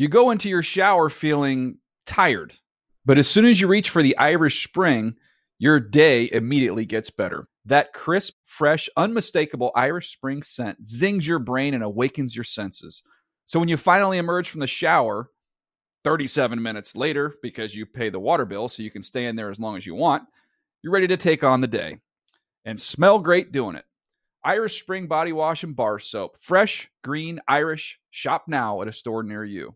You go into your shower feeling tired, but as soon as you reach for the Irish Spring, your day immediately gets better. That crisp, fresh, unmistakable Irish Spring scent zings your brain and awakens your senses. So when you finally emerge from the shower 37 minutes later, because you pay the water bill so you can stay in there as long as you want, you're ready to take on the day and smell great doing it. Irish Spring Body Wash and Bar Soap. Fresh, green, Irish. Shop now at a store near you.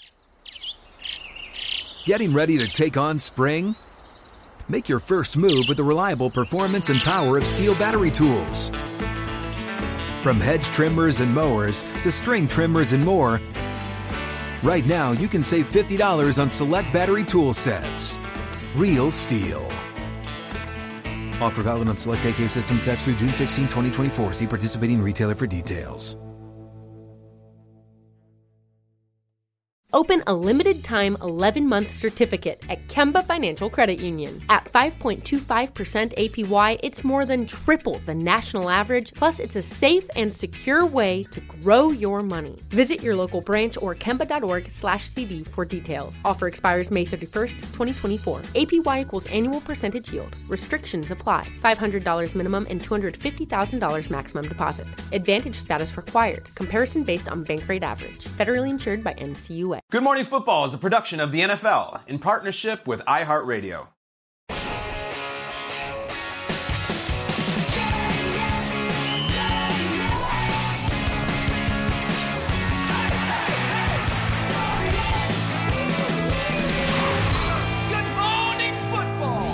Getting ready to take on spring? Make your first move with the reliable performance and power of Steel battery tools. From hedge trimmers and mowers to string trimmers and more, right now you can save $50 on select battery tool sets. Real Steel. Offer valid on select AK system sets through June 16, 2024. See participating retailer for details. Open a limited-time 11-month certificate at Kemba Financial Credit Union. At 5.25% APY, it's more than triple the national average, plus it's a safe and secure way to grow your money. Visit your local branch or kemba.org/cd for details. Offer expires May 31st, 2024. APY equals annual percentage yield. Restrictions apply. $500 minimum and $250,000 maximum deposit. Advantage status required. Comparison based on bank rate average. Federally insured by NCUA. Good Morning Football is a production of the NFL in partnership with iHeartRadio. Good morning, football.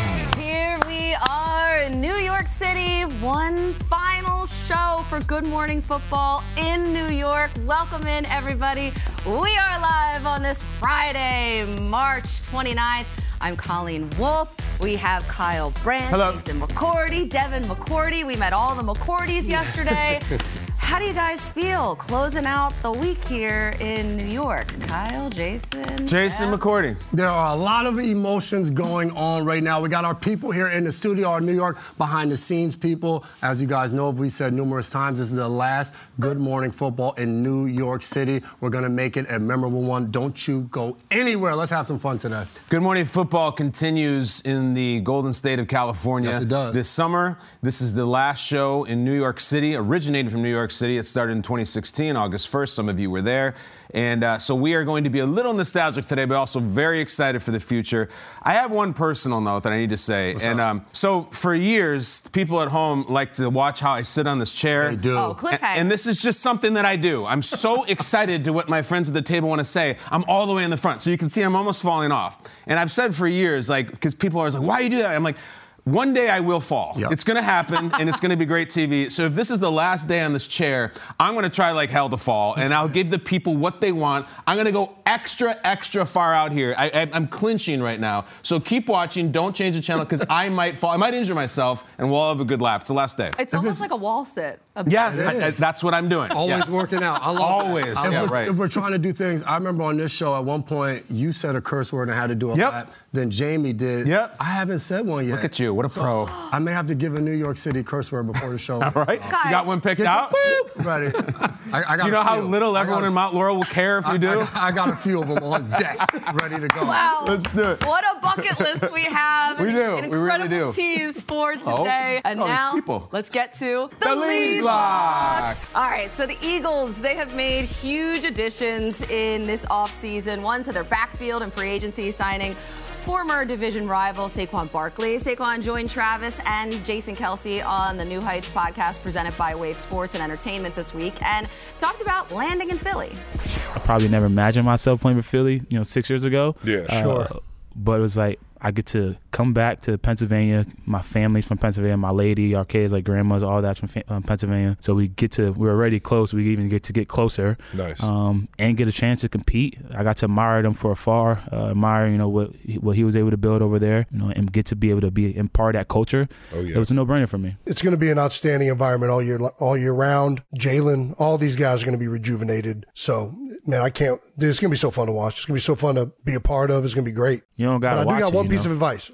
Here we are in New York City. One final show for Good Morning Football in New York. Welcome in, everybody. We are live on this Friday, March 29th. I'm Colleen Wolfe. We have Kyle Brandt, Jason McCourty, Devin McCourty. We met all the McCourtys yesterday. How do you guys feel closing out the week here in New York? Kyle, Jason McCourty. There are a lot of emotions going on right now. We got our people here in the studio, our New York behind-the-scenes people. As you guys know, we said numerous times, this is the last Good Morning Football in New York City. We're going to make it a memorable one. Don't you go anywhere. Let's have some fun today. Good Morning Football continues in the Golden State of California. Yes, it does. This summer. This is the last show in New York City, originated from New York City. It started in 2016, August 1st. Some of you were there. And so we are going to be a little nostalgic today, but also very excited for the future. I have one personal note that I need to say. So for years, people at home like to watch how I sit on this chair. They do. Oh, cliffhanger. And this is just something that I do. I'm so excited to what my friends at the table want to say. I'm all the way in the front. So you can see I'm almost falling off. And I've said for years, because people are always like, why do you do that? I'm like, one day I will fall. Yep. It's going to happen, and it's going to be great TV. So if this is the last day on this chair, I'm going to try like hell to fall, and I'll give the people what they want. I'm going to go extra, extra far out here. I'm clinching right now. So keep watching. Don't change the channel, because I might fall. I might injure myself, and we'll all have a good laugh. It's the last day. It's almost like a wall sit. Yeah, that's what I'm doing. Always working out. I love Always. that. If we're trying to do things, I remember on this show at one point, you said a curse word and had to do a lap. Then Jamie did. Yep. I haven't said one yet. Look at you. What a pro. I may have to give a New York City curse word before the show. All right. You got one picked out? Ready. I got do you know how little everyone in Mount Laurel will care if you do? I got a few of them on deck, ready to go. Wow. Let's do it. What a bucket list we have. We do. An We really incredible do. tease for today. And now, let's get to the lead block. All right, so the Eagles, they have made huge additions in this offseason. One to their backfield and free agency signing former division rival Saquon Barkley. Saquon joined Travis and Jason Kelsey on the New Heights podcast presented by Wave Sports and Entertainment this week and talked about landing in Philly. I probably never imagined myself playing for Philly, 6 years ago. Yeah, sure. But it was like I get to come back to Pennsylvania. My family's from Pennsylvania. My lady, our kids, like grandmas, all that's from Pennsylvania. So we're already close. We even get to get closer. Nice. And get a chance to compete. I got to admire them from afar. Admire, what he was able to build over there. And get to be able to be in part of that culture. Oh yeah. It was a no-brainer for me. It's going to be an outstanding environment all year round. Jalen, all these guys are going to be rejuvenated. So, man, it's going to be so fun to watch. It's going to be so fun to be a part of. It's going to be great. You don't got to watch it. I got one piece of advice.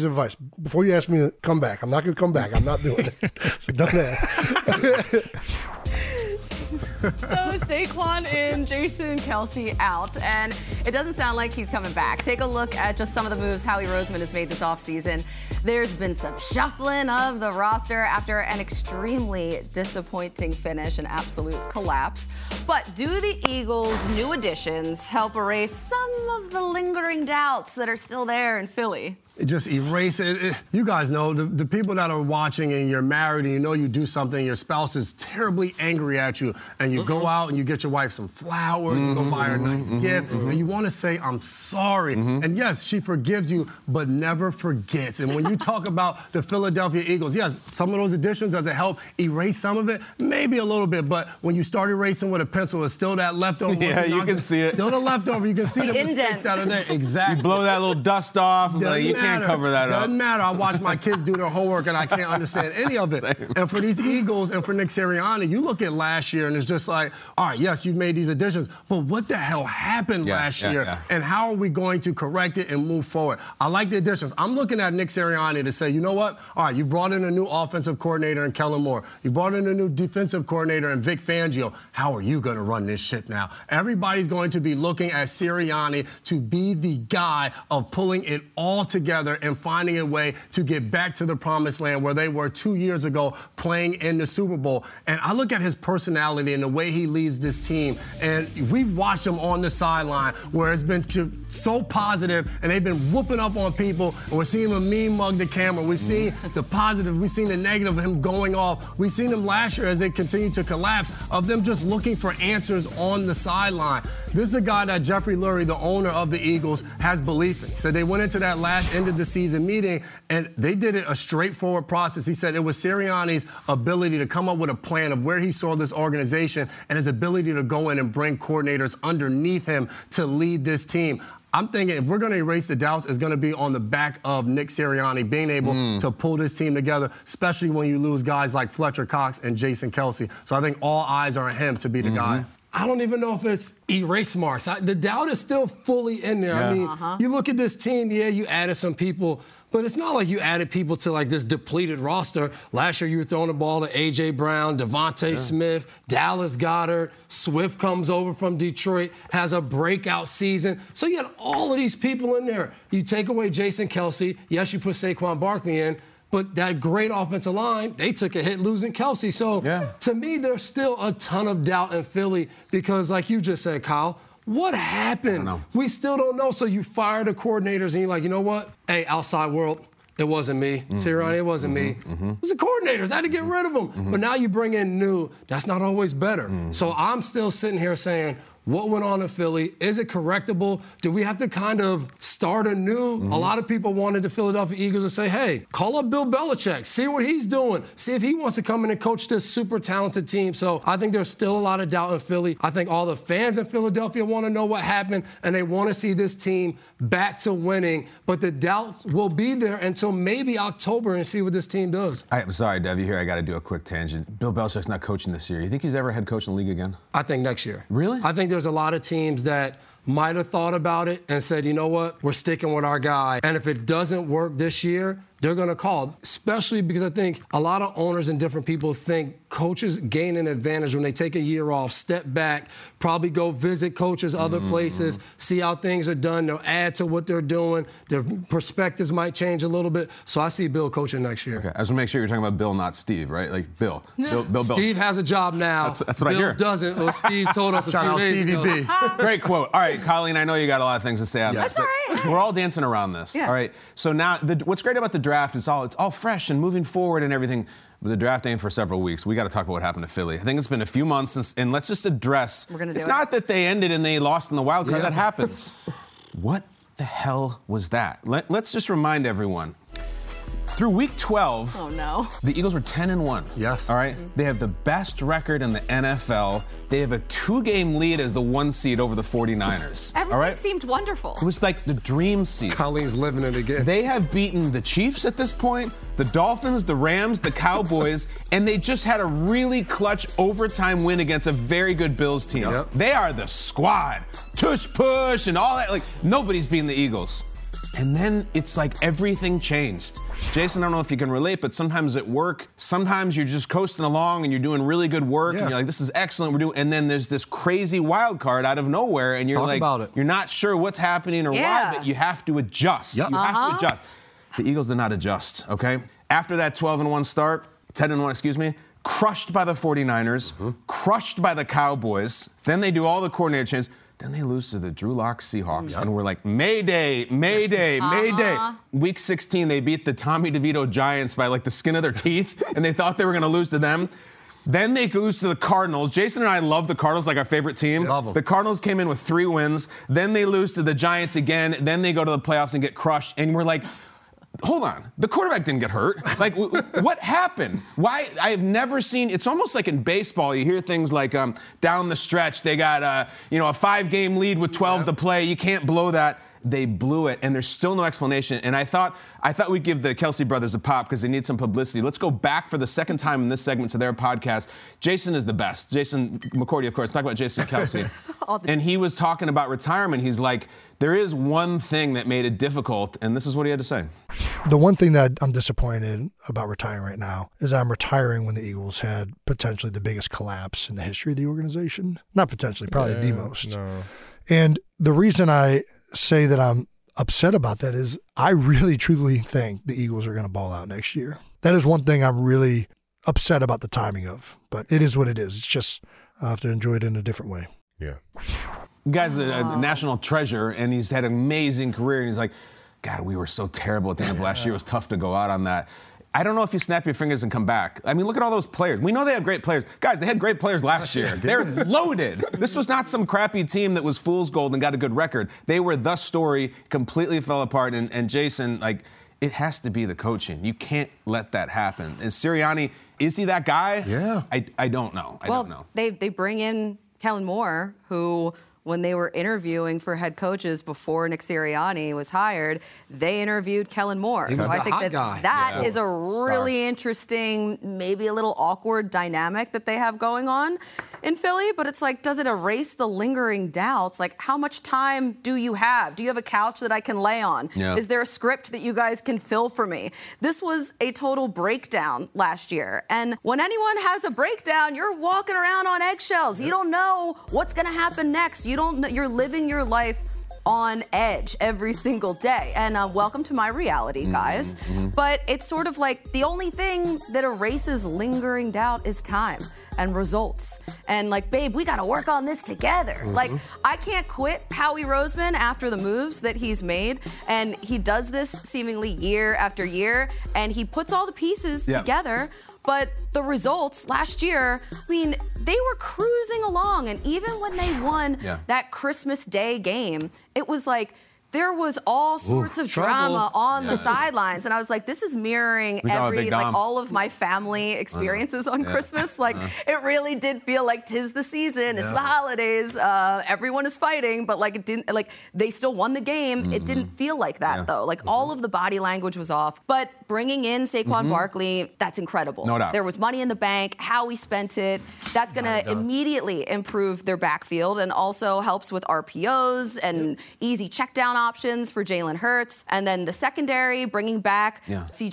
Before you ask me to come back, I'm not going to come back. I'm not doing it. So don't ask. So Saquon in, Jason Kelce out, and it doesn't sound like he's coming back. Take a look at just some of the moves Howie Roseman has made this offseason. There's been some shuffling of the roster after an extremely disappointing finish, an absolute collapse. But do the Eagles' new additions help erase some of the lingering doubts that are still there in Philly? Just erase it. You guys know, the people that are watching and you're married and you know you do something, your spouse is terribly angry at you, and you go out and you get your wife some flowers, you go buy her a nice gift, and you want to say, I'm sorry. And yes, she forgives you, but never forgets. And when you talk about the Philadelphia Eagles, yes, some of those additions, does it help erase some of it? Maybe a little bit, but when you start erasing with a pencil, it's still that leftover. Yeah, you can see it. Still the leftover. You can see the mistakes that are there. Exactly. You blow that little dust off. You can't cover that up. Doesn't matter. I watch my kids do their homework and I can't understand any of it. Same. And for these Eagles and for Nick Sirianni, you look at last year and it's just like, all right, yes, you've made these additions, but what the hell happened last year? Yeah. And how are we going to correct it and move forward? I like the additions. I'm looking at Nick Sirianni to say, you know what? All right, you brought in a new offensive coordinator in Kellen Moore. You brought in a new defensive coordinator in Vic Fangio. How are you going to run this ship now? Everybody's going to be looking at Sirianni to be the guy of pulling it all together and finding a way to get back to the promised land where they were 2 years ago playing in the Super Bowl. And I look at his personality and the way he leads this team, and we've watched him on the sideline where it's been so positive and they've been whooping up on people, and we're seeing him mean mug the camera. We've seen the positive, we've seen the negative of him going off. We've seen him last year as they continue to collapse, of them just looking for answers on the sideline. This is a guy that Jeffrey Lurie, the owner of the Eagles, has belief in. So they went into that last end of the season meeting, and they did it a straightforward process. He said it was Sirianni's ability to come up with a plan of where he saw this organization and his ability to go in and bring coordinators underneath him to lead this team. I'm thinking if we're going to erase the doubts, it's going to be on the back of Nick Sirianni being able to pull this team together, especially when you lose guys like Fletcher Cox and Jason Kelce. So I think all eyes are on him to be the guy. I don't even know if it's erase marks. The doubt is still fully in there. I mean, you look at this team, you added some people, but it's not like you added people to like this depleted roster. Last year you were throwing the ball to A.J. Brown, Devontae Smith, Dallas Goedert, Swift comes over from Detroit, has a breakout season. So you had all of these people in there. You take away Jason Kelce. Yes, you put Saquon Barkley in. But that great offensive line, they took a hit losing Kelce. So to me, there's still a ton of doubt in Philly because, like you just said, Kyle, what happened? We still don't know. So you fire the coordinators and you're like, you know what? Hey, outside world, it wasn't me. Sirianni, it wasn't me. It was the coordinators. I had to get rid of them. But now you bring in new. That's not always better. So I'm still sitting here saying, what went on in Philly? Is it correctable? Do we have to kind of start anew? A lot of people wanted the Philadelphia Eagles to say, hey, call up Bill Belichick, see what he's doing, see if he wants to come in and coach this super talented team. So I think there's still a lot of doubt in Philly. I think all the fans in Philadelphia want to know what happened, and they want to see this team back to winning. But the doubts will be there until maybe October and see what this team does. I'm sorry, Dev, you here. I got to do a quick tangent. Bill Belichick's not coaching this year. You think he's ever head coach in the league again? I think next year. Really? I think there's a lot of teams that might have thought about it and said, you know what, we're sticking with our guy. And if it doesn't work this year, they're going to call, especially because I think a lot of owners and different people think coaches gain an advantage when they take a year off, step back, probably go visit coaches other places, see how things are done. They'll add to what they're doing. Their perspectives might change a little bit. So I see Bill coaching next year. Okay, I just want to make sure you're talking about Bill, not Steve, right? Like Bill. Bill. Steve has a job now. That's what I hear. Bill doesn't. Well, Steve told us a few days ago. B. Great quote. All right, Colleen, I know you got a lot of things to say on this. That's all right. We're all dancing around this. All right. So now, what's great about the draft is it's all fresh and moving forward and everything. But the draft ain't for several weeks. We got to talk about what happened to Philly. I think it's been a few months since, and let's just address. It's not that they ended and they lost in the wild card. That happens. What the hell was that? Let's just remind everyone. Through week 12, the Eagles were 10-1. Yes. All right? They have the best record in the NFL. They have a 2-game lead as the 1 seed over the 49ers. Everything seemed wonderful. It was like the dream season. Colleen's living it again. They have beaten the Chiefs at this point, the Dolphins, the Rams, the Cowboys, and they just had a really clutch overtime win against a very good Bills team. They are the squad. Tush push and all that. Like, nobody's beating the Eagles. And then it's like everything changed. Jason, I don't know if you can relate, but sometimes at work, sometimes you're just coasting along and you're doing really good work and you're like, this is excellent, and then there's this crazy wild card out of nowhere and you're you're not sure what's happening or why, but you have to adjust. You have to adjust. The Eagles did not adjust, okay? After that 12-1 start, 10-1, excuse me, crushed by the 49ers, crushed by the Cowboys, then they do all the coordinator changes. Then they lose to the Drew Lock Seahawks, and we're like, Mayday, Mayday, Mayday. Week 16, they beat the Tommy DeVito Giants by like the skin of their teeth, and they thought they were going to lose to them. Then they lose to the Cardinals. Jason and I love the Cardinals, like our favorite team. Love them. The Cardinals came in with 3 wins. Then they lose to the Giants again. Then they go to the playoffs and get crushed, and we're like, hold on, the quarterback didn't get hurt. Like, what happened? Why? I have never seen, it's almost like in baseball, you hear things like down the stretch, they got a 5-game lead with 12 to play. You can't blow that. They blew it, and there's still no explanation. And I thought we'd give the Kelsey brothers a pop because they need some publicity. Let's go back for the second time in this segment to their podcast. Jason is the best. Jason McCourty, of course. Talk about Jason Kelsey. And he was talking about retirement. He's like, there is one thing that made it difficult, and this is what he had to say. The one thing that I'm disappointed about retiring right now is I'm retiring when the Eagles had potentially the biggest collapse in the history of the organization. Not potentially, probably the most. No. And the reason I say that I'm upset about that is I really truly think the Eagles are going to ball out next year. That is one thing I'm really upset about the timing of, but it is what it is. It's just I have to enjoy it in a different way. Yeah. Guy's a national treasure, and he's had an amazing career, and he's like, God, we were so terrible at the end of last year. It was tough to go out on that. I don't know if you snap your fingers and come back. I mean, look at all those players. We know they have great players. Guys, they had great players last year. They're loaded. This was not some crappy team that was fool's gold and got a good record. They were the story, completely fell apart. And Jason, like, it has to be the coaching. You can't let that happen. And Sirianni, is he that guy? Yeah. I don't know. I don't know. They bring in Kellen Moore, who, when they were interviewing for head coaches before Nick Sirianni was hired, they interviewed Kellen Moore. So I think that is a really interesting, maybe a little awkward dynamic that they have going on in Philly. But it's like, does it erase the lingering doubts? Like, how much time do you have? Do you have a couch that I can lay on? Yeah. Is there a script that you guys can fill for me? This was a total breakdown last year. And when anyone has a breakdown, you're walking around on eggshells. You don't know what's going to happen next. You're living your life on edge every single day. And welcome to my reality, guys. But it's sort of like the only thing that erases lingering doubt is time and results. And like, babe, we got to work on this together. Like, I can't quit Howie Roseman after the moves that he's made. And he does this seemingly year after year. And he puts all the pieces together. But the results last year, I mean, they were cruising along. And even when they won that Christmas Day game, it was like there was all sorts of drama on the sidelines. And I was like, this is mirroring all of my family experiences on Christmas. Like, it really did feel like 'tis the season. It's the holidays. Everyone is fighting. But like, it didn't, like, they still won the game. It didn't feel like that, though. Like, all of the body language was off. But bringing in Saquon Barkley, that's incredible. No doubt. There was money in the bank. Howie spent it. That's going to immediately improve their backfield and also helps with RPOs and easy check down options for Jalen Hurts. And then the secondary, bringing back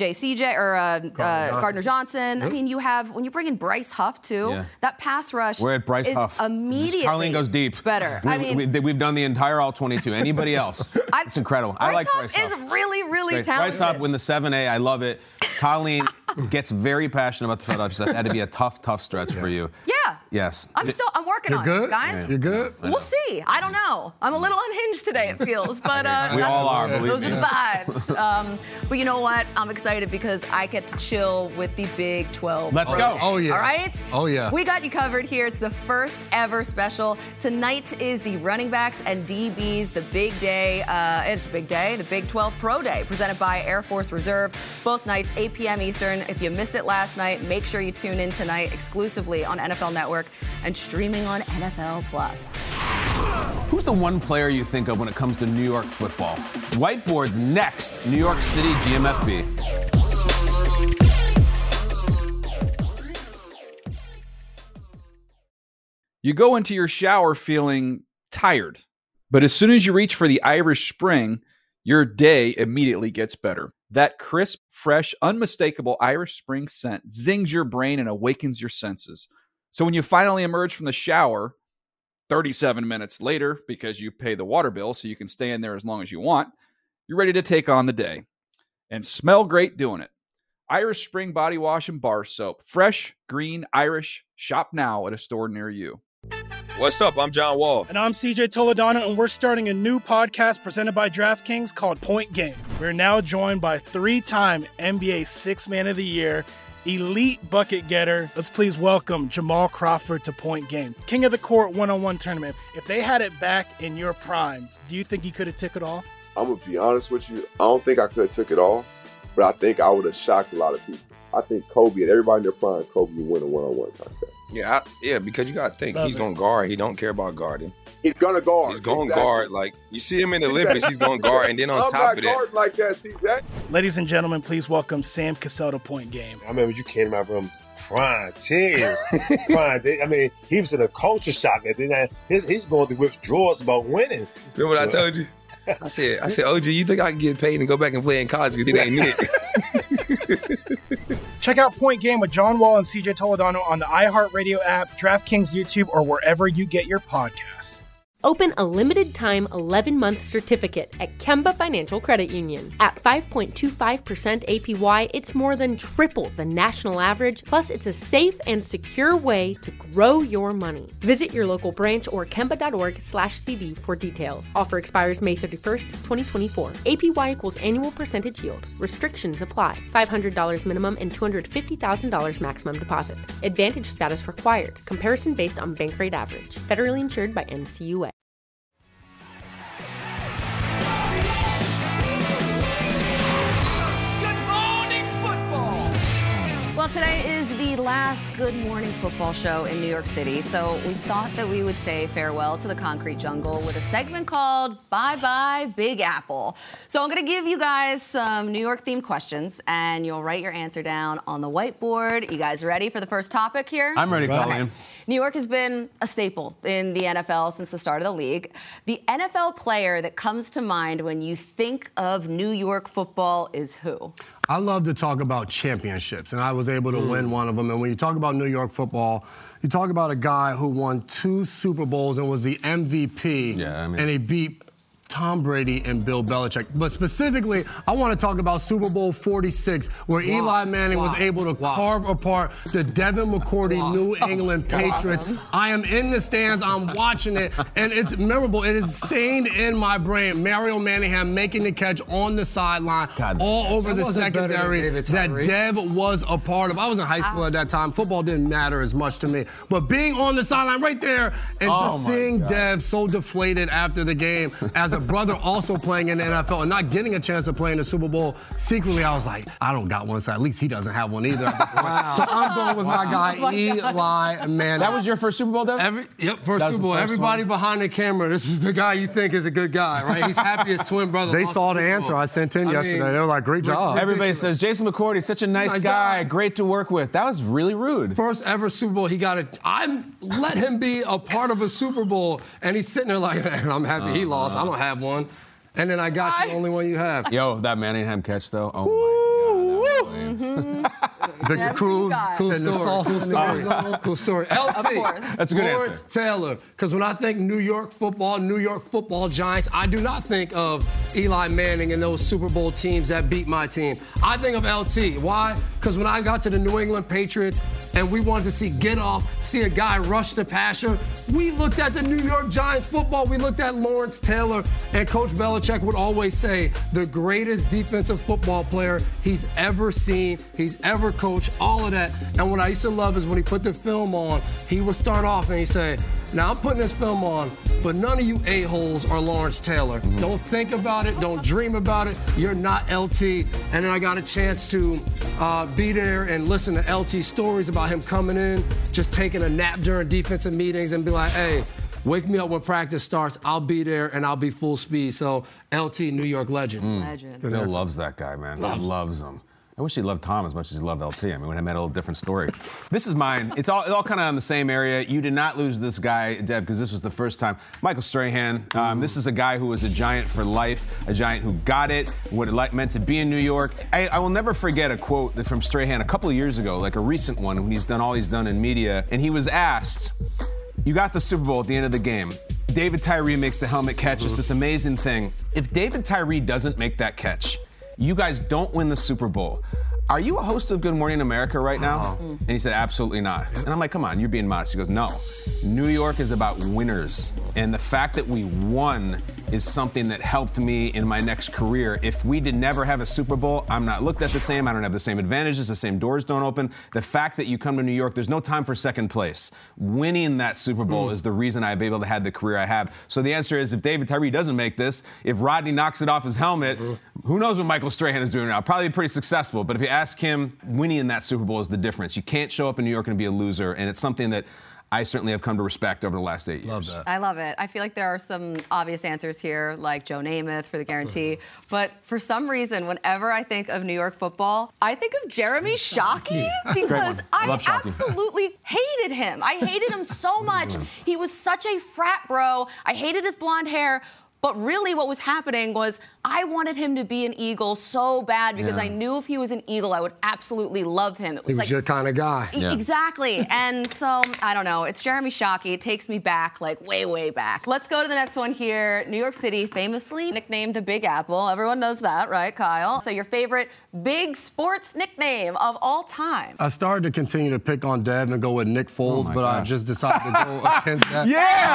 Gardner Johnson. I mean, you have, when you bring in Bryce Huff, too, that pass rush We're at Bryce Huff. Immediately Carlene goes deep. Better. We've done the entire all-22. Anybody else? It's incredible. I like Bryce Huff. Is really, really talented. Bryce Huff win the 7A. I love it. Colleen gets very passionate about the Philadelphia. That had to be a tough stretch for you. Yeah. Yes. I'm working on it, guys. You're good? We'll see. I don't know. I'm a little unhinged today, it feels. But we all are, believe those me. are the vibes. But you know what? I'm excited because I get to chill with the Big 12. Let's go. Oh, yeah. All right? Oh, yeah. We got you covered here. It's the first ever special. Tonight is the running backs and DBs, the big day. It's a big day, the Big 12 Pro Day, presented by Air Force Reserve. Both nights, 8 p.m. Eastern. If you missed it last night, make sure you tune in tonight exclusively on NFL Network and streaming on NFL Plus. Who's the one player you think of when it comes to New York football? Whiteboard's next. New York City GMFB. You go into your shower feeling tired, but as soon as you reach for the Irish Spring, your day immediately gets better. That crisp, fresh, unmistakable Irish Spring scent zings your brain and awakens your senses. So when you finally emerge from the shower 37 minutes later, because you pay the water bill so you can stay in there as long as you want, you're ready to take on the day and smell great doing it. Irish Spring Body Wash and Bar Soap. Fresh, green, Irish. Shop now at a store near you. What's up? I'm John Wall. And I'm CJ Toledano, and we're starting a new podcast presented by DraftKings called Point Game. We're now joined by 3-time NBA Sixth Man of the Year, elite bucket getter. Let's please welcome Jamal Crawford to Point Game. King of the Court one-on-one tournament. If they had it back in your prime, do you think you could have took it all? I'm going to be honest with you. I don't think I could have took it all, but I think I would have shocked a lot of people. I think Kobe and everybody in their prime, Kobe would win a one-on-one contest. Yeah, because you got to think, he's going to guard. He don't care about guarding. He's going to guard. He's going to guard. Like, you see him in the Olympics, he's going to guard. And then on top of that. I'm not guarding like that, CJ. Ladies and gentlemen, please welcome Sam Cassell to Point Game. I remember you came to my room crying, tears, crying. I mean, he was in a culture shock. And then he's going through withdrawals about winning. Remember what I told you? I said, OG, you think I can get paid and go back and play in college because it ain't it? Check out Point Game with John Wall and CJ Toledano on the iHeartRadio app, DraftKings YouTube, or wherever you get your podcasts. Open a limited-time 11-month certificate at Kemba Financial Credit Union. At 5.25% APY, it's more than triple the national average, plus it's a safe and secure way to grow your money. Visit your local branch or kemba.org/cb for details. Offer expires May 31st, 2024. APY equals annual percentage yield. Restrictions apply. $500 minimum and $250,000 maximum deposit. Advantage status required. Comparison based on bank rate average. Federally insured by NCUA. Well, today is the last Good Morning Football show in New York City, so we thought that we would say farewell to the concrete jungle with a segment called Bye Bye Big Apple. So I'm going to give you guys some New York-themed questions, and you'll write your answer down on the whiteboard. You guys ready for the first topic here? I'm ready, Colleen. Okay. New York has been a staple in the NFL since the start of the league. The NFL player that comes to mind when you think of New York football is who? I love to talk about championships, and I was able to win one of them. And when you talk about New York football, you talk about a guy who won 2 Super Bowls and was the MVP, and he beat Tom Brady and Bill Belichick. But specifically, I want to talk about Super Bowl 46, where Eli Manning was able to carve apart the Devin McCourty New England Patriots. Awesome. I am in the stands, I'm watching it, and it's memorable. It is stained in my brain. Mario Manningham making the catch on the sideline, all over the secondary that Dev was a part of. I was in high school at that time. Football didn't matter as much to me. But being on the sideline right there and just seeing Dev so deflated after the game as a brother also playing in the NFL and not getting a chance to play in the Super Bowl, secretly I was like, I don't got one, so at least he doesn't have one either at this point. So I'm going with my guy, Eli Manning. That was your first Super Bowl, Dev? First Super Bowl. Everybody behind the camera, this is the guy you think is a good guy, right? He's happy his twin brother. They saw the answer I sent in yesterday. They were like, great job. Everybody says, Jason McCourty, such a nice guy, great to work with. That was really rude. First ever Super Bowl, he got it. I let him be a part of a Super Bowl, and he's sitting there like, I'm happy he lost. I don't have one. And then I got you the only one you have. Yo, that Manningham catch, though. Oh, my God. Victor Cruz. Cool story. LT. That's a good Lawrence answer. Taylor. Because when I think New York football Giants, I do not think of Eli Manning and those Super Bowl teams that beat my team. I think of LT. Why? Because when I got to the New England Patriots and we wanted to see a guy rush the passer, we looked at the New York Giants football. We looked at Lawrence Taylor, and Coach Belichick would always say the greatest defensive football player he's ever seen, he's ever coached, all of that. And what I used to love is when he put the film on, he would start off and he'd say, now I'm putting this film on, but none of you a-holes are Lawrence Taylor. Don't think about it. Don't dream about it. You're not LT. And then I got a chance to be there and listen to LT stories about him coming in, just taking a nap during defensive meetings and be like, hey, wake me up when practice starts. I'll be there and I'll be full speed. So LT, New York legend. Bill loves that guy, man. Loves him. I wish he loved Tom as much as he loved LT. I mean, we would have had a little different story. This is mine. It's all kind of in the same area. You did not lose this guy, Deb, because this was the first time. Michael Strahan. This is a guy who was a Giant for life, a Giant who got it, what it meant to be in New York. I will never forget a quote from Strahan a couple of years ago, like a recent one, when he's done all he's done in media, and he was asked, you got the Super Bowl at the end of the game. David Tyree makes the helmet catch. It's this amazing thing. If David Tyree doesn't make that catch, you guys don't win the Super Bowl. Are you a host of Good Morning America right now? And he said, absolutely not. And I'm like, come on, you're being modest. He goes, no. New York is about winners. And the fact that we won is something that helped me in my next career. If we did never have a Super Bowl, I'm not looked at the same. I don't have the same advantages. The same doors don't open. The fact that you come to New York, there's no time for second place. Winning that Super Bowl is the reason I've been able to have the career I have. So the answer is, if David Tyree doesn't make this, if Rodney knocks it off his helmet, who knows what Michael Strahan is doing now? Probably pretty successful. But if you ask him, winning that Super Bowl is the difference. You can't show up in New York and be a loser. And it's something that I certainly have come to respect over the last 8 years. Love that. I love it. I feel like there are some obvious answers here, like Joe Namath for the guarantee. But for some reason, whenever I think of New York football, I think of Jeremy Shockey because I absolutely hated him. I hated him so much. He was such a frat bro. I hated his blonde hair. But really what was happening was I wanted him to be an Eagle so bad because I knew if he was an Eagle, I would absolutely love him. It was he was like, your kind of guy. Exactly. And so, I don't know. It's Jeremy Shockey. It takes me back, like way, way back. Let's go to the next one here. New York City, famously nicknamed the Big Apple. Everyone knows that, right, Kyle? So your favorite big sports nickname of all time? I started to continue to pick on Dev and go with Nick Foles, but I just decided to go against that.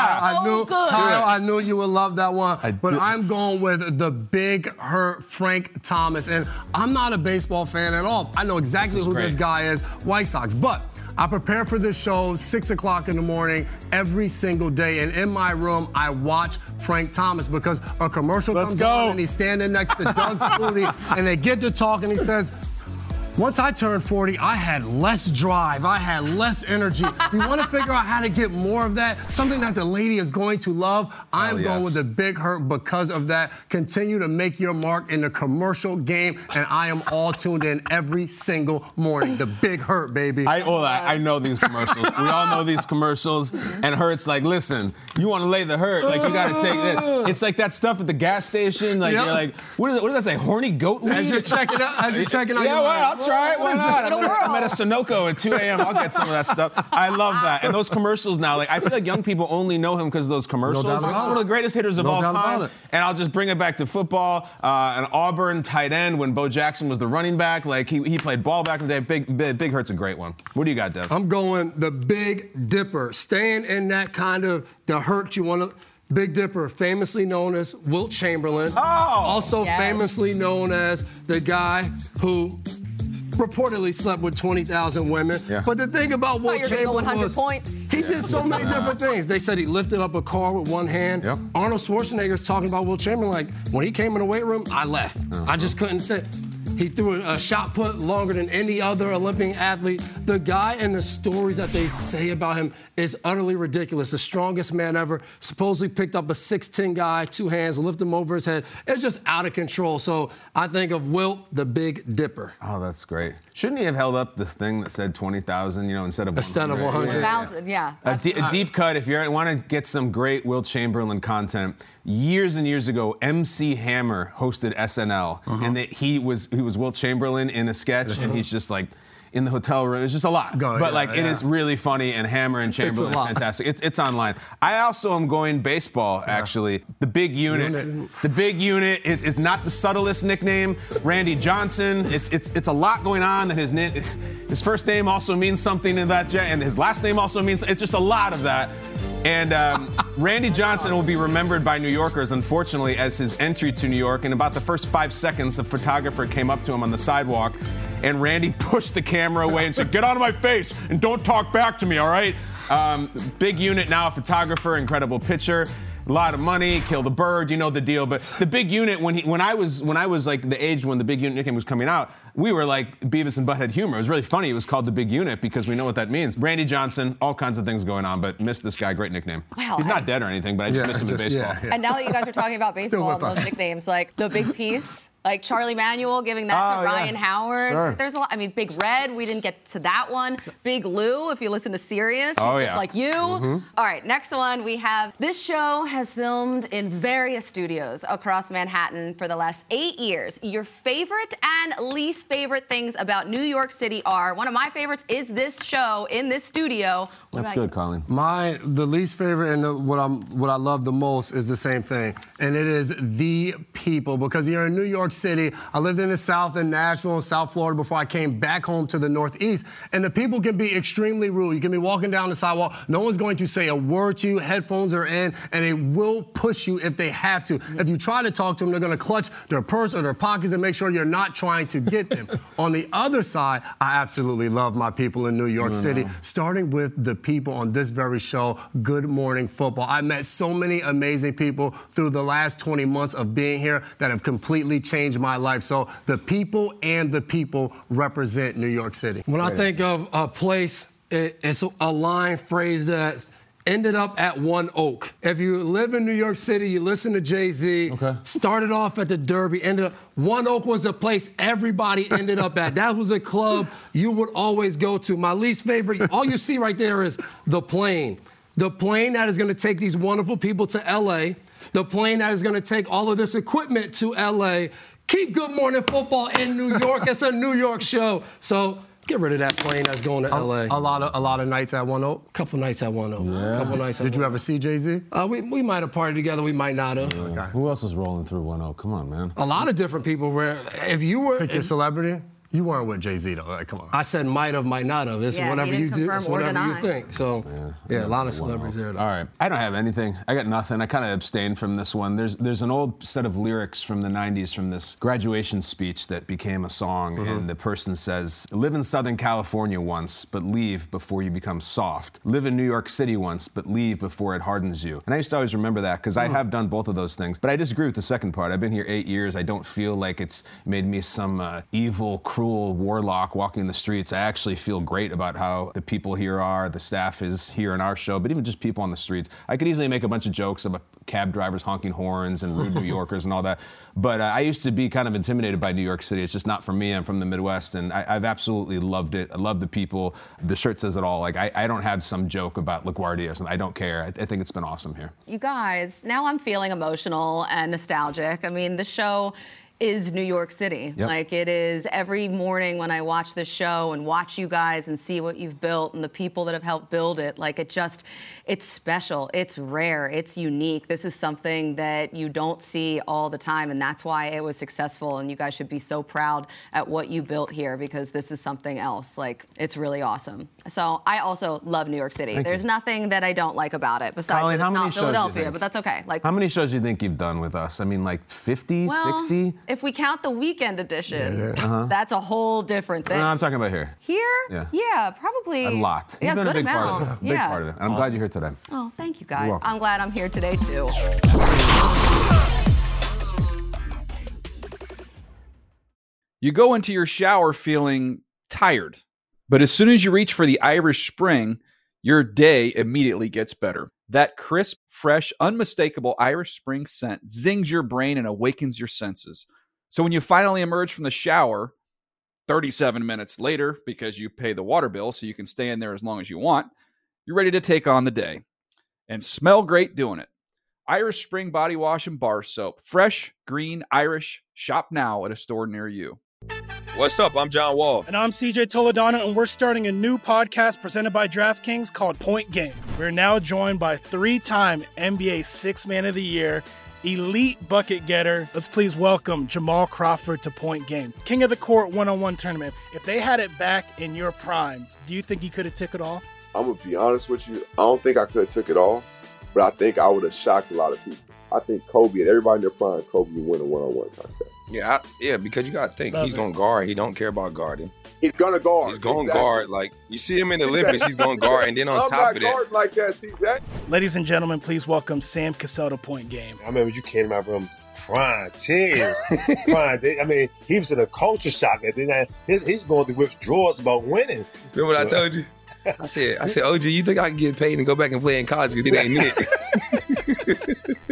I knew you would love that one. But I'm going with the Big Hurt Frank Thomas. And I'm not a baseball fan at all. I know exactly who this guy is, White Sox. But I prepare for this show 6 o'clock in the morning every single day. And in my room, I watch Frank Thomas because a commercial comes on and he's standing next to Doug Flutie and they get to talk and he says, once I turned 40, I had less drive. I had less energy. You want to figure out how to get more of that? Something that the lady is going to love? I'm going with the Big Hurt because of that. Continue to make your mark in the commercial game, and I am all tuned in every single morning. The Big Hurt, baby. I know these commercials. We all know these commercials. And Hurt's like, listen, you want to lay the hurt. Like, you got to take this. It's like that stuff at the gas station. Like, you're like, what does that say? Horny goat weed? As you're checking out. Yeah, well, I'll try it. Why not? I'm at a Sunoco at 2 a.m. I'll get some of that stuff. I love that. And those commercials now, like, I feel like young people only know him because of those commercials. One of the greatest hitters of all time. And I'll just bring it back to football. An Auburn tight end when Bo Jackson was the running back. Like, he played ball back in the day. Big Hurt's a great one. What do you got, Dev? I'm going the Big Dipper. Staying in that kind of the hurt you want to... Big Dipper, famously known as Wilt Chamberlain. Also famously known as the guy who reportedly slept with 20,000 women. But the thing about Wilt Chamberlain was he did so many different things. They said he lifted up a car with one hand. Arnold Schwarzenegger's talking about Wilt Chamberlain like, when he came in the weight room, I left. I just couldn't sit. He threw a shot put longer than any other Olympic athlete. The guy and the stories that they say about him is utterly ridiculous. The strongest man ever. Supposedly picked up a 6'10" guy, 2 hands, lifted him over his head. It's just out of control. So I think of Wilt, the Big Dipper. Oh, that's great. Shouldn't he have held up the thing that said 20,000, instead of 100? 100,000, yeah. A deep cut, if you want to get some great Wilt Chamberlain content, years and years ago, MC Hammer hosted SNL, and he was Wilt Chamberlain in a sketch, and he's just like in the hotel room. It's just a lot. It is really funny, and Hammer and Chamberlain is fantastic. It's online. I also am going baseball, actually. The Big Unit. The Big Unit. It's not the subtlest nickname. Randy Johnson. It's a lot going on. That his first name also means something in that, and his last name also means. It's just a lot of that. And Randy Johnson will be remembered by New Yorkers, unfortunately, as his entry to New York. In about the first 5 seconds, a photographer came up to him on the sidewalk, and Randy pushed the camera away and said, "Get out of my face and don't talk back to me, all right?" Big Unit, now a photographer, incredible pitcher. A lot of money, killed a bird, you know the deal. But the Big Unit, when I was like the age when the Big Unit nickname was coming out, we were like Beavis and Butthead humor. It was really funny. It was called the Big Unit because we know what that means. Randy Johnson, all kinds of things going on, but missed this guy. Great nickname. Wow, he's not dead or anything, but I just miss him in baseball. And now that you guys are talking about baseball and those nicknames, like the Big Piece. Like Charlie Manuel giving that to Ryan Howard. Sure. There's a lot. I mean, Big Red, we didn't get to that one. Big Lou, if you listen to Sirius, Oh, he's just yeah. like you. Mhm. All right, next one we have. This show has filmed in various studios across Manhattan for the last 8 years. Your favorite and least favorite things about New York City are, one of my favorites is this show in this studio. What That's about good, Colin. The least favorite and what I love the most is the same thing, and it is the people. Because you're in New York City, I lived in the South in Nashville and South Florida before I came back home to the Northeast, and the people can be extremely rude. You can be walking down the sidewalk, no one's going to say a word to you. Headphones are in, and they will push you if they have to. If you try to talk to them, they're going to clutch their purse or their pockets and make sure you're not trying to get them. On the other side, I absolutely love my people in New York City, starting with the people on this very show, Good Morning Football. I met so many amazing people through the last 20 months of being here that have completely changed my life. So the people and the people represent New York City. When I think of a place, it's a line phrase that ended up at One Oak. If you live in New York City, you listen to Jay-Z, started off at the Derby, ended up, One Oak was the place everybody ended up at. That was a club you would always go to. My least favorite, all you see right there is the plane. The plane that is going to take these wonderful people to L.A., the plane that is going to take all of this equipment to L.A. Keep Good Morning Football in New York. It's a New York show. So get rid of that plane that's going to L.A. A lot of nights at One Oak? Couple nights at One Oak. Yeah. Couple nights at Did you One ever see Jay-Z? We might have partied together. We might not have. Yeah. Who else is rolling through One Oak? Come on, man. A lot of different people were. If you were. Pick your celebrity. You weren't with Jay-Z, though. Like, come on. I said might have, might not have. It's whatever you do. It's whatever you think. So, yeah, a lot of celebrities there. All right. I don't have anything. I got nothing. I kind of abstained from this one. There's an old set of lyrics from the 90s from this graduation speech that became a song, and the person says, live in Southern California once, but leave before you become soft. Live in New York City once, but leave before it hardens you. And I used to always remember that because I have done both of those things. But I disagree with the second part. I've been here 8 years. I don't feel like it's made me some evil, cruel warlock walking the streets. I actually feel great about how the people here are, the staff is here in our show, but even just people on the streets. I could easily make a bunch of jokes about cab drivers honking horns and rude New Yorkers and all that. But I used to be kind of intimidated by New York City. It's just not for me. I'm from the Midwest, and I've absolutely loved it. I love the people. The shirt says it all. Like, I don't have some joke about LaGuardia or something. I don't care. I think it's been awesome here. You guys, now I'm feeling emotional and nostalgic. I mean, the show is New York City. Yep. Like, it is every morning when I watch the show and watch you guys and see what you've built and the people that have helped build it, like, it's special, it's rare, it's unique. This is something that you don't see all the time, and that's why it was successful, and you guys should be so proud at what you built here, because this is something else. Like, it's really awesome. So I also love New York City. There's nothing that I don't like about it, besides Colleen, that how it's many not shows do you Philadelphia, think? but that's okay. Like, How many shows do you think you've done with us? I mean, like 50, 60? if we count the weekend edition, that's a whole different thing. No, I'm talking about here. Here? Yeah, probably. A lot. Yeah, You've been good a big amount. part of it. Big Yeah. part of it. And I'm glad you're here today. Oh, thank you You're guys. welcome. I'm glad I'm here today too. You go into your shower feeling tired, but as soon as you reach for the Irish Spring, your day immediately gets better. That crisp, fresh, unmistakable Irish Spring scent zings your brain and awakens your senses. So when you finally emerge from the shower, 37 minutes later, because you pay the water bill so you can stay in there as long as you want, you're ready to take on the day and smell great doing it. Irish Spring Body Wash and Bar Soap. Fresh, green, Irish. Shop now at a store near you. What's up? I'm John Wall. And I'm CJ Toledano, and we're starting a new podcast presented by DraftKings called Point Game. We're now joined by three-time NBA Sixth Man of the Year, elite bucket getter. Let's please welcome Jamal Crawford to Point Game. King of the Court one-on-one tournament. If they had it back in your prime, do you think you could have took it all? I'm going to be honest with you. I don't think I could have took it all, but I think I would have shocked a lot of people. I think Kobe and everybody in their prime, Kobe would win a one-on-one contest. Yeah, because you got to think. He's going to guard. He don't care about guarding. He's going to guard. He's going to guard. Like, you see him in the Olympics, he's going to guard. And then on top of that. I'm not guarding like that, CJ. Ladies and gentlemen, please welcome Sam Cassell to Point Game. I remember you came out from crying, tears, crying. I mean, he was in a culture shock. And then he's going through withdrawals about winning. Remember what I told you? I said, OG, you think I can get paid and go back and play in college because it ain't it?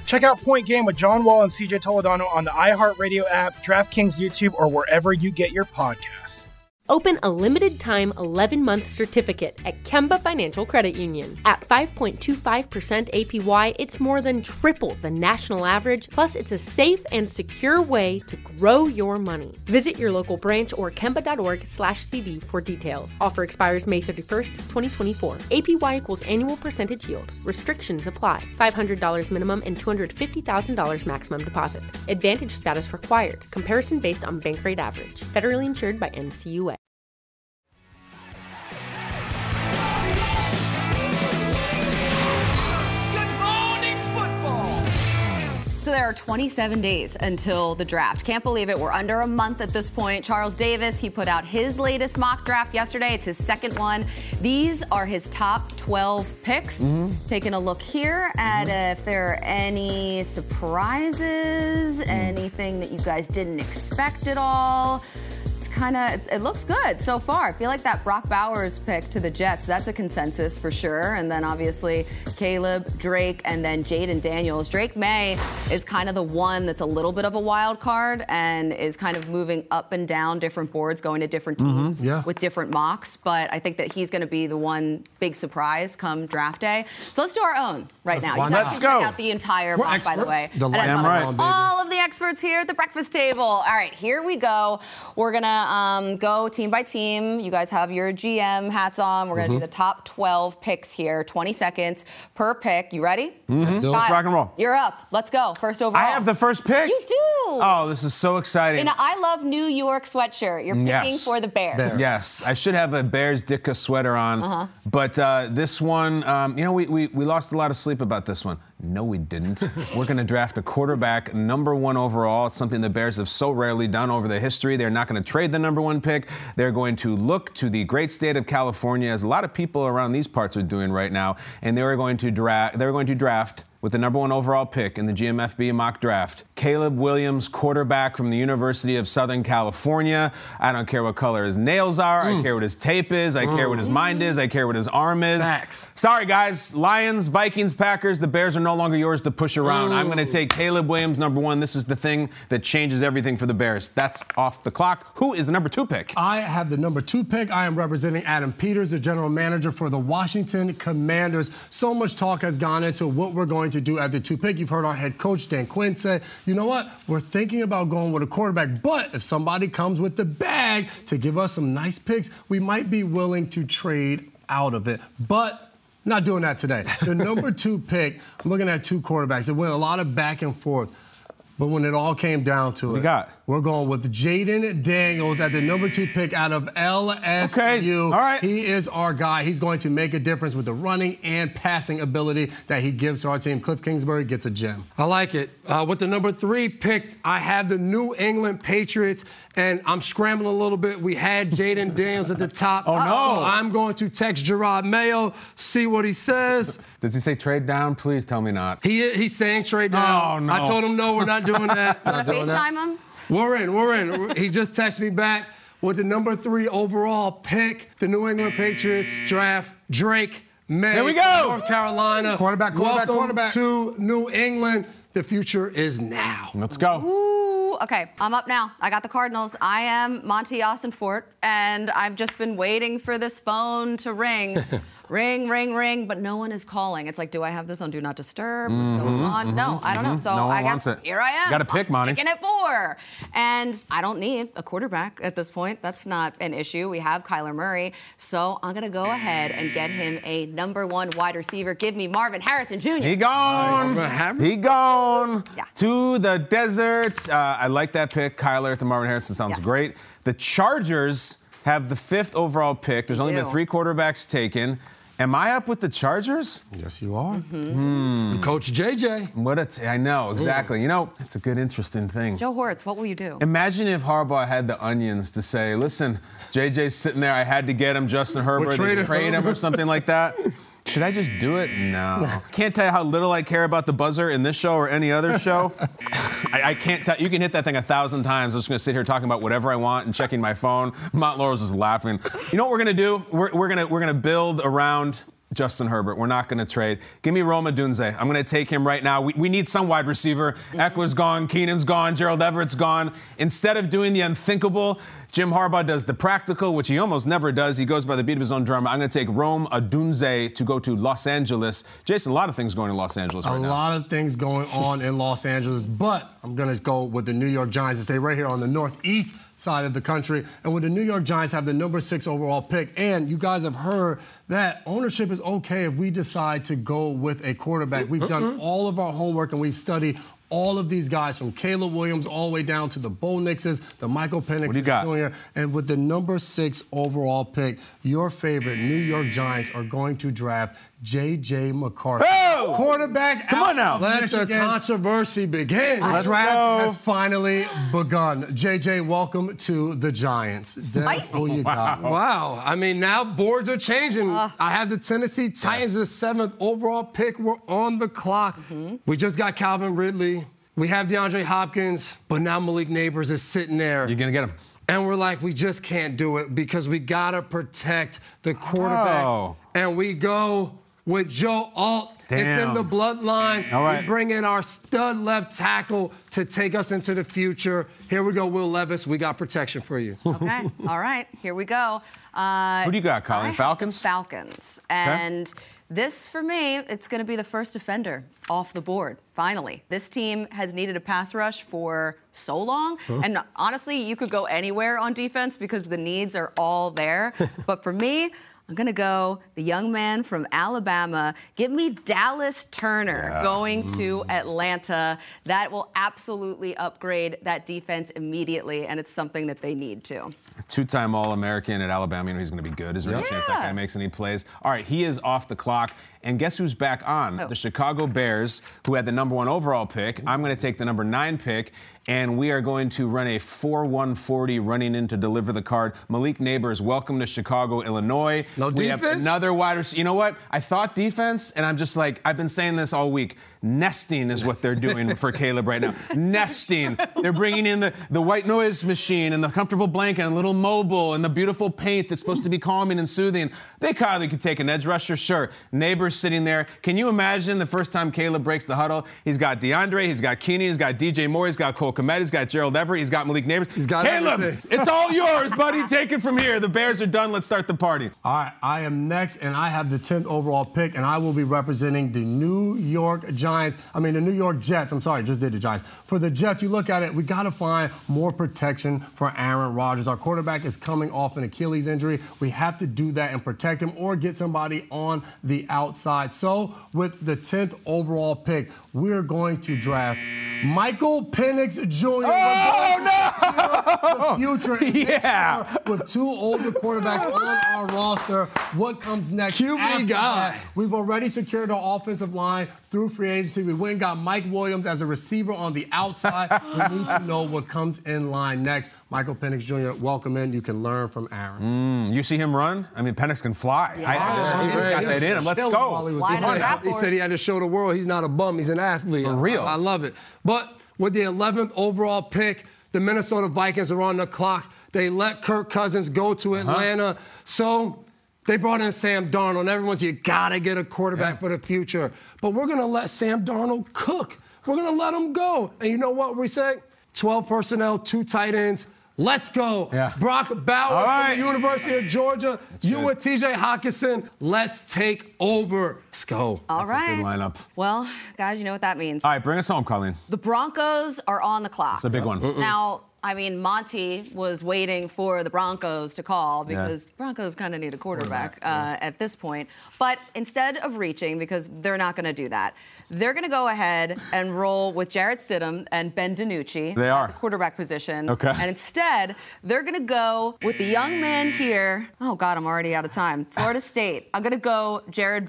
Check out Point Game with John Wall and CJ Toledano on the iHeartRadio app, DraftKings YouTube, or wherever you get your podcasts. Open a limited-time 11-month certificate at Kemba Financial Credit Union. At 5.25% APY, it's more than triple the national average, plus it's a safe and secure way to grow your money. Visit your local branch or kemba.org/cb for details. Offer expires May 31st, 2024. APY equals annual percentage yield. Restrictions apply. $500 minimum and $250,000 maximum deposit. Advantage status required. Comparison based on bank rate average. Federally insured by NCUA. So there are 27 days until the draft. Can't believe it. We're under a month at this point. Charles Davis, he put out his latest mock draft yesterday. It's his second one. These are his top 12 picks. Taking a look here at if there are any surprises, anything that you guys didn't expect at all. It looks good so far. I feel like that Brock Bowers pick to the Jets, that's a consensus for sure. And then obviously Caleb, Drake, and then Jaden Daniels. Drake May is kind of the one that's a little bit of a wild card and is kind of moving up and down different boards, going to different teams with different mocks. But I think that he's going to be the one big surprise come draft day. So let's do our own now. You guys can check out the entire mock, by the way. All of the experts here at the breakfast table. All right, here we go. We're going to go team by team. You guys have your GM hats on. We're going to do the top 12 picks here. 20 seconds per pick. You ready? Let's rock and roll. You're up. Let's go. First overall. I have the first pick? You do. Oh, this is so exciting. In an I Love New York sweatshirt. You're picking for the Bears. Yes. I should have a Bears Ditka sweater on. But this one, we lost a lot of sleep about this one. No, we didn't. We're going to draft a quarterback number 1 overall. It's something the Bears have so rarely done over their history. They're not going to trade the number 1 pick. They're going to look to the great state of California, as a lot of people around these parts are doing right now, and they're going to draft with the number 1 overall pick in the GMFB mock draft, Caleb Williams, quarterback from the University of Southern California. I don't care what color his nails are. I care what his tape is. I care what his mind is. I care what his arm is. Facts. Sorry, guys. Lions, Vikings, Packers, the Bears are no longer yours to push around. I'm going to take Caleb Williams, number 1. This is the thing that changes everything for the Bears. That's off the clock. Who is the number 2 pick? I have the number 2 pick. I am representing Adam Peters, the general manager for the Washington Commanders. So much talk has gone into what we're going to do at the 2 pick. You've heard our head coach, Dan Quinn, say, you know what? We're thinking about going with a quarterback, but if somebody comes with the bag to give us some nice picks, we might be willing to trade out of it. But not doing that today. The number 2 pick, I'm looking at 2 quarterbacks. It went a lot of back and forth. But when it all came down to we're going with Jaden Daniels at the number 2 pick out of LSU. Okay. All right. He is our guy. He's going to make a difference with the running and passing ability that he gives to our team. Cliff Kingsbury gets a gem. I like it. With the number 3 pick, I have the New England Patriots, and I'm scrambling a little bit. We had Jaden Daniels at the top. Oh, no. So I'm going to text Gerard Mayo, see what he says. Does he say trade down? Please tell me not. He's saying trade down. Oh, no. I told him, no, we're not doing that. Want to FaceTime him? We're in. He just texted me back with the number 3 overall pick. The New England Patriots draft Drake May. Here we go. North Carolina. Quarterback. Welcome to New England. The future is now. Let's go. Ooh, okay, I'm up now. I got the Cardinals. I am Monty Austinfort, and I've just been waiting for this phone to ring. Ring, ring, ring, but no one is calling. It's like, do I have this on Do Not Disturb? What's going on? No, I don't know. So No one I wants guess it. here I am. Got to pick, Monty. Picking at 4. And I don't need a quarterback at this point. That's not an issue. We have Kyler Murray. So I'm going to go ahead and get him a number 1 wide receiver. Give me Marvin Harrison Jr. He gone. He gone. Yeah. To the desert. I like that pick. Kyler to Marvin Harrison sounds great. The Chargers have the 5th overall pick. There's only been 3 quarterbacks taken. Am I up with the Chargers? Yes, you are. Coach JJ. I know, exactly. You know, it's a good, interesting thing. Joe Hortz, what will you do? Imagine if Harbaugh had the onions to say, listen, JJ's sitting there, I had to get him, Justin Herbert, they trade him or something like that. Should I just do it? No. Can't tell you how little I care about the buzzer in this show or any other show. I can't tell. You can hit that thing 1,000 times. I'm just going to sit here talking about whatever I want and checking my phone. Mont Laurel's just laughing. You know what we're going to do? We're going to build around Justin Herbert. We're not going to trade. Give me Rome Odunze. I'm going to take him right now. We need some wide receiver. Eckler's gone. Keenan's gone. Gerald Everett's gone. Instead of doing the unthinkable, Jim Harbaugh does the practical, which he almost never does. He goes by the beat of his own drum. I'm going to take Rome Odunze to go to Los Angeles. Jason, a lot of things going to Los Angeles right now. A lot of things going on in Los Angeles, but I'm going to go with the New York Giants and stay right here on the northeast side of the country. And with the New York Giants have the number 6 overall pick. And you guys have heard that ownership is okay if we decide to go with a quarterback. We've done all of our homework and we've studied all of these guys from Caleb Williams all the way down to the Bo Nixes, the Michael Penix Jr. And with the number 6 overall pick, your favorite New York Giants are going to draft J.J. McCarthy. Oh! Quarterback. Come on now. Let the controversy begin. The draft has finally begun. J.J., welcome to the Giants. Spicy. You got? Wow. I mean, now boards are changing. I have the Tennessee Titans, the 7th overall pick. We're on the clock. We just got Calvin Ridley. We have DeAndre Hopkins, but now Malik Nabers is sitting there. You're going to get him. And we're like, we just can't do it because we got to protect the quarterback. Oh. And we go with Joe Alt. Damn. It's in the bloodline. All right. We bring in our stud left tackle to take us into the future. Here we go, Will Levis. We got protection for you. Okay. All right. Here we go. Who do you got, Colleen? Falcons? Falcons. And this, for me, it's going to be the first defender off the board, finally. This team has needed a pass rush for so long. And honestly, you could go anywhere on defense because the needs are all there. But for me, I'm going to go the young man from Alabama. Give me Dallas Turner going to Atlanta. That will absolutely upgrade that defense immediately, and it's something that they need to. 2-time All-American at Alabama. You know he's going to be good. Is there any chance that guy makes any plays? All right, he is off the clock. And guess who's back on? The Chicago Bears, who had the number 1 overall pick. I'm going to take the number 9 pick, and we are going to run a 4-1-40 running in to deliver the card. Malik Nabers, welcome to Chicago, Illinois. No we defense? have another wide receiver. You know what? I thought defense, and I'm just like, I've been saying this all week. Nesting is what they're doing for Caleb right now. Nesting. They're bringing in the white noise machine and the comfortable blanket and a little mobile and the beautiful paint that's supposed to be calming and soothing. They could take an edge rusher, sure. Nabers sitting there. Can you imagine the first time Caleb breaks the huddle? He's got DeAndre, he's got Keenan, he's got DJ Moore, he's got Cole Kmet, he's got Gerald Everett, he's got Malik Nabers. He's got Caleb, everything. it's all yours, buddy. Take it from here. The Bears are done. Let's start the party. All right, I am next, and I have the 10th overall pick, and I will be representing the New York Jets. I'm sorry, just did the Giants. For the Jets, you look at it, we got to find more protection for Aaron Rodgers. Our quarterback is coming off an Achilles injury. We have to do that and protect him or get somebody on the outside. So with the 10th overall pick, we're going to draft Michael Penix Jr. The future. Yeah. With 2 older quarterbacks on our roster, what comes next? QB guy. We've already secured our offensive line through free agency. We went and got Mike Williams as a receiver on the outside. We need to know what comes in line next. Michael Penix Jr., welcome in. You can learn from Aaron. You see him run? I mean, Penix can fly. He's got that in him. Let's go. He said he had to show the world he's not a bum. He's an athlete. For real. I love it. But with the 11th overall pick, the Minnesota Vikings are on the clock. They let Kirk Cousins go to Atlanta. So they brought in Sam Darnold. Everyone's, you got to get a quarterback for the future. But we're going to let Sam Darnold cook. We're going to let him go. And you know what we say? 12 personnel, 2 tight ends. Let's go. Brock Bowers from the University of Georgia. And TJ Hockenson. Let's take over. Let's go. All right. That's a good lineup. Well, guys, you know what that means. All right, bring us home, Colleen. The Broncos are on the clock. It's a big one. Now, I mean, Monty was waiting for the Broncos to call because Broncos kind of need a quarterback at this point. But instead of reaching, because they're not going to do that, they're going to go ahead and roll with Jarrett Stidham and Ben DiNucci at the quarterback position. Okay. And instead, they're going to go with the young man here. Oh, God, I'm already out of time. Florida State. I'm going to go Jared Verse.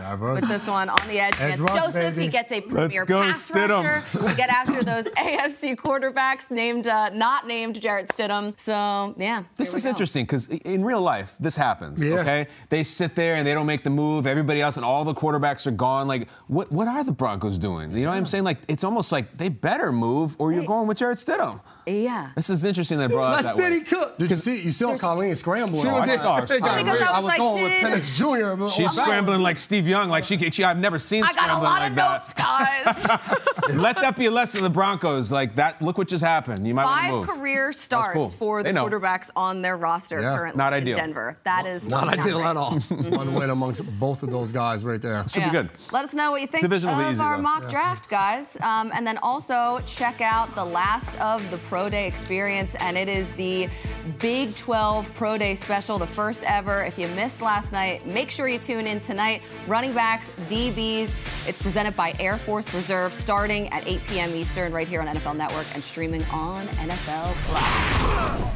with this one on the edge against rush, Joseph. baby. He gets a premier go, pass Stidham. rusher to get after those AFC quarterbacks not named Jarrett Stidham. So, yeah. This is interesting because in real life, this happens, Yeah. okay? They sit there and they don't make the move. Everybody else and all the quarterbacks are gone. Like, what are the Broncos doing? You know what I'm saying? Like, it's almost like they better move or you're going with Jarrett Stidham. Yeah. This is interesting that brought Let up that way. Stiddy cook. Did you saw Colleen scrambling? She was I saw her scrambling. Because I I was was like, going with dude. Penix Jr. but She's scrambling like Steve Young. Like she I've never seen I got a scrambling lot like of that. notes, guys. Let that be a lesson to the Broncos. Like that. Look what just happened. You might want to 5 move. career starts cool. for the They know. quarterbacks on their roster Yeah. currently Not in ideal. Denver. That is Not ideal great. at all. One win amongst both of those guys right there. Should be good. Let us know what you think Division will be of easy, our though. mock draft, guys. And then also check out the last of the Pro Day experience, and it is the Big 12 Pro Day special, the first ever. If you missed last night, make sure you tune in tonight. Running backs, DBs. It's presented by Air Force Reserve, starting at 8 p.m. Eastern right here on NFL Network and streaming on NFL Plus.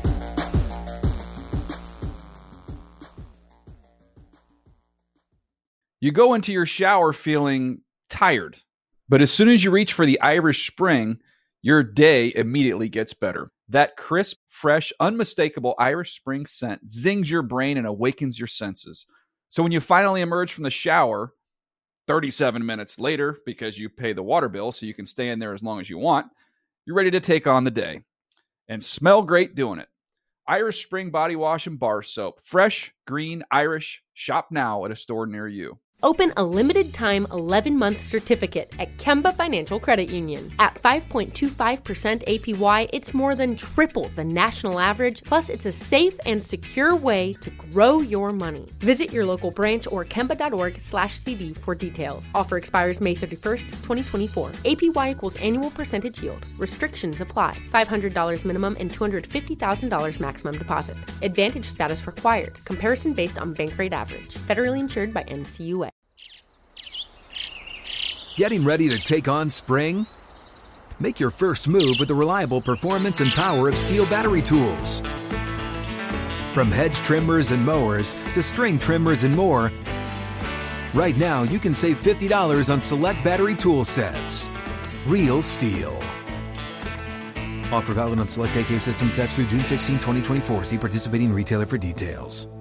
You go into your shower feeling tired, but as soon as you reach for the Irish Spring, your day immediately gets better. That crisp, fresh, unmistakable Irish Spring scent zings your brain and awakens your senses. So when you finally emerge from the shower, 37 minutes later, because you pay the water bill so you can stay in there as long as you want, you're ready to take on the day and smell great doing it. Irish Spring Body Wash and Bar Soap. Fresh, green, Irish. Shop now at a store near you. Open a limited-time 11-month certificate at Kemba Financial Credit Union. At 5.25% APY, it's more than triple the national average, plus it's a safe and secure way to grow your money. Visit your local branch or kemba.org/CD for details. Offer expires May 31st, 2024. APY equals annual percentage yield. Restrictions apply. $500 minimum and $250,000 maximum deposit. Advantage status required. Comparison based on bank rate average. Federally insured by NCUA. Getting ready to take on spring? Make your first move with the reliable performance and power of Steel battery tools. From hedge trimmers and mowers to string trimmers and more, right now you can save $50 on select battery tool sets. Real Steel. Offer valid on select AK system sets through June 16, 2024. See participating retailer for details.